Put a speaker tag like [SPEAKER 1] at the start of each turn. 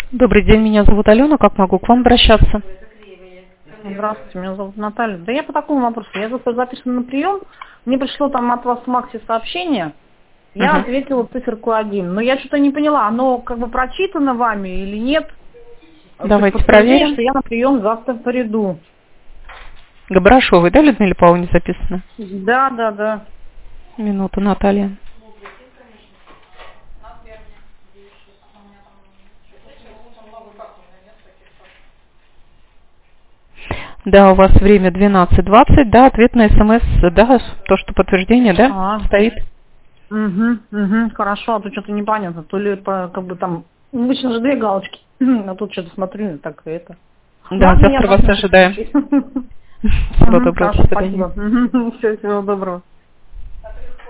[SPEAKER 1] Добрый день, меня зовут Алена. Как могу к вам обращаться?
[SPEAKER 2] Здравствуйте, меня зовут Наталья. Да я по такому вопросу. Я записана на прием. Мне пришло там от вас в Максе сообщение. Я ответила циферку 1. Но я что-то не поняла, оно как бы прочитано вами или нет.
[SPEAKER 1] Давайте проверим.
[SPEAKER 2] Что я на прием завтра приду.
[SPEAKER 1] Габрашовой, да, Людмила Павловна записано?
[SPEAKER 2] Да.
[SPEAKER 1] Минуту, Наталья. Да, у вас время 12:20, да, ответ на СМС, да, то, что подтверждение, да, стоит.
[SPEAKER 2] Хорошо, а то что-то непонятно. То ли как бы там, обычно же 2 галочки, а тут что-то смотрю, так и это.
[SPEAKER 1] Да, завтра вас ожидаем. Всего доброго, до свидания.
[SPEAKER 2] Спасибо. Всего доброго.